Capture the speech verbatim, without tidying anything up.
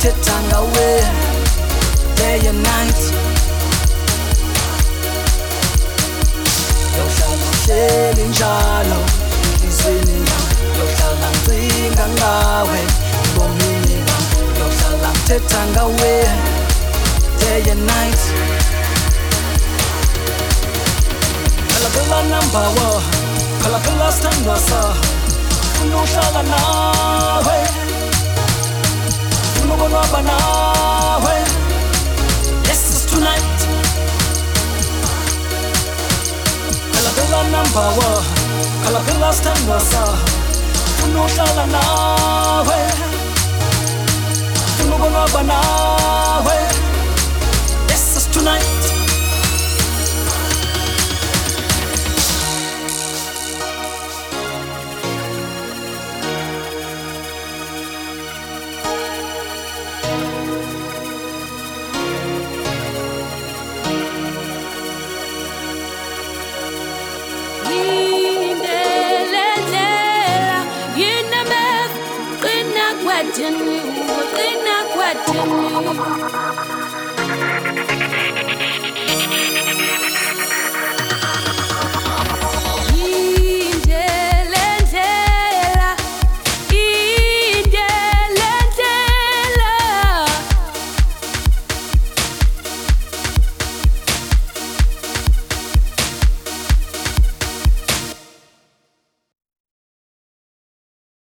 tethanga we day and night. Yohlala uhleli njalo inhliziweni yami, yohlala ngicinga ngawe bomini bami, yohlala ngithethanga we day and night. Kala kala number one, kala kala standa sa, unohlala nawe, unobonwaba nawe. This is tonight. Kala kala number one, kala kala standa sa, unohlala nawe, unobonwaba nawe. This is tonight. Qina kwathini, qina kwathini.